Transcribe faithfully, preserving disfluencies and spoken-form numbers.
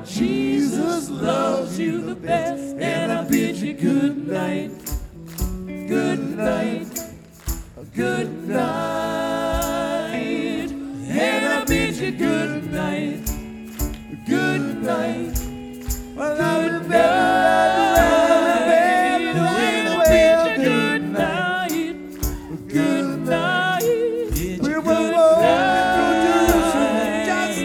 Jesus loves you the best, and I bid you good night, good night, good night.